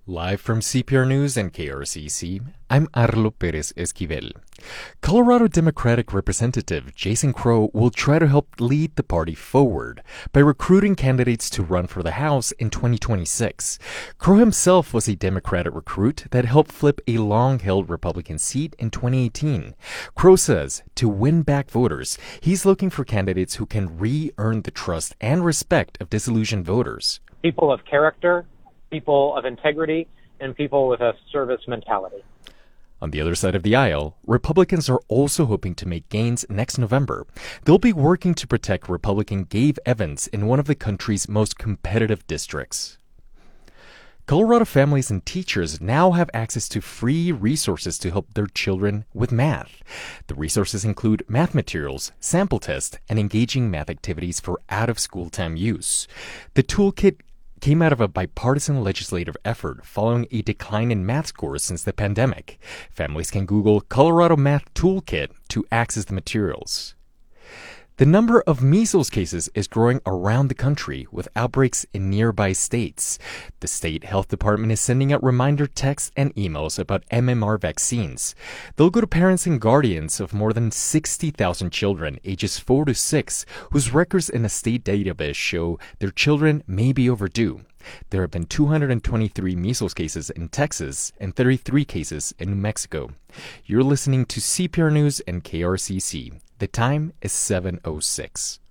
Live from CPR News and KRCC, I'm Arlo Perez Esquivel. Colorado Democratic Representative Jason Crow will try to help lead the party forward by recruiting candidates to run for the House in 2026. Crow himself was a Democratic recruit that helped flip a long-held Republican seat in 2018. Crow says to win back voters, he's looking for candidates who can re-earn the trust and respect of disillusioned voters. People of character, people of integrity, and people with a service mentality. On the other side of the aisle, Republicans are also hoping to make gains next November. They'll be working to protect Republican Gabe Evans in one of the country's most competitive districts. Colorado families and teachers now have access to free resources to help their children with math. The resources include math materials, sample tests, and engaging math activities for out-of-school time use. The toolkit came out of a bipartisan legislative effort following a decline in math scores since the pandemic. Families can Google Colorado Math Toolkit to access the materials. The number of measles cases is growing around the country, with outbreaks in nearby states. The state health department is sending out reminder texts and emails about MMR vaccines. They'll go to parents and guardians of more than 60,000 children ages 4 to 6 whose records in a state database show their children may be overdue. There have been 223 measles cases in Texas and 33 cases in New Mexico. You're listening to CPR News and KRCC. The time is 7:06.